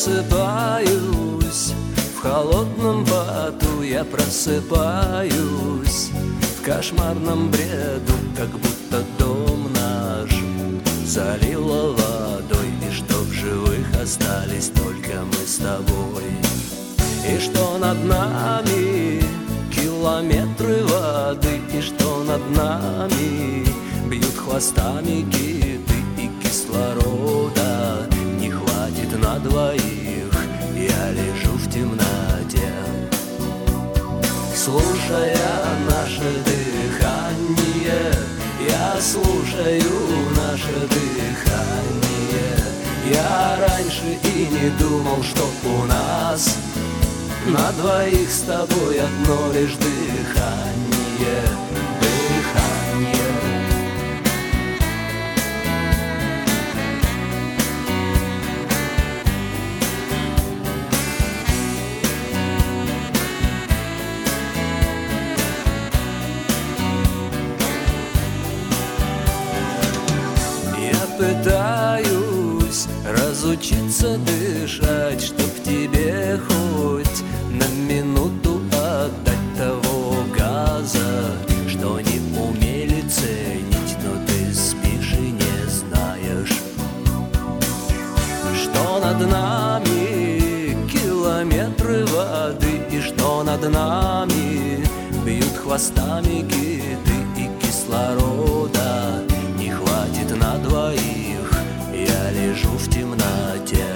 просыпаюсь, в холодном поту я просыпаюсь, в кошмарном бреду, как будто дом наш залило водой, и что в живых остались только мы с тобой. И что над нами километры воды, и что над нами бьют хвостами киты, и кислорода не хватит на двоих. Я лежу в темноте, слушая наше дыхание. Я слушаю наше дыхание. Я раньше и не думал, что у нас на двоих с тобой одно лишь дыхание. Дыхание. Пытаюсь разучиться дышать, чтоб тебе хоть на минуту отдать того газа, что не умели ценить, но ты спишь и не знаешь, что над нами километры воды, и что над нами бьют хвостами киты, и кислорода не хватит на двоих. Я лежу в темноте,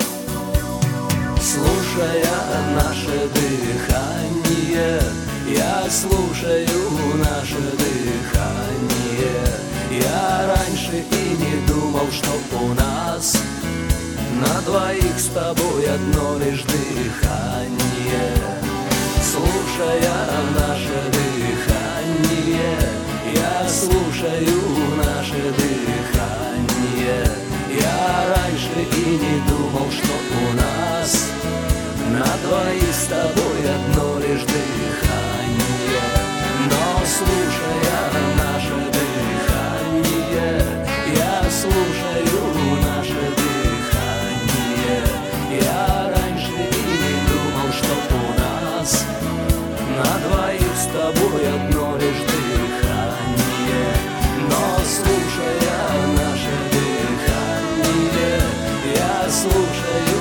слушая наше дыхание. Я слушаю наше дыхание. Я раньше и не думал, что у нас на двоих с тобой одно лишь дыхание. Слушая наше дыхание. Я слушаю наше дыхание. Я раньше и не думал, что у нас на двоих с тобой одно лишь дыхание. Но слушая наше дыхание, я слушаю наше дыхание. Я раньше и не думал, что у нас на двоих с тобой одно лишь дыхание. Но слушая наше дыхание, я слушаю